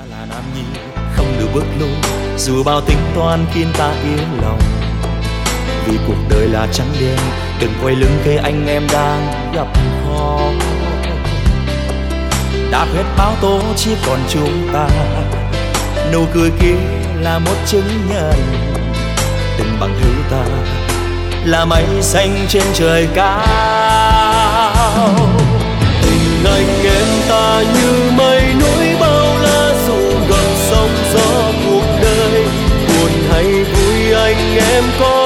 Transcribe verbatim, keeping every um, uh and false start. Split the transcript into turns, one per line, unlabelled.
là nam nhi không được bước lùi, dù bao tính toán khiến ta yên lòng. Vì cuộc đời là trắng đen, đừng quay lưng khi anh em đang gặp khó. Đã hết báo tố chỉ còn chúng ta, nụ cười kia là một chứng nhân tình bằng hữu ta là mây xanh trên trời cao. Tình anh em ta như mây núi bao la dù gần sóng gió cuộc đời, buồn hay vui anh em có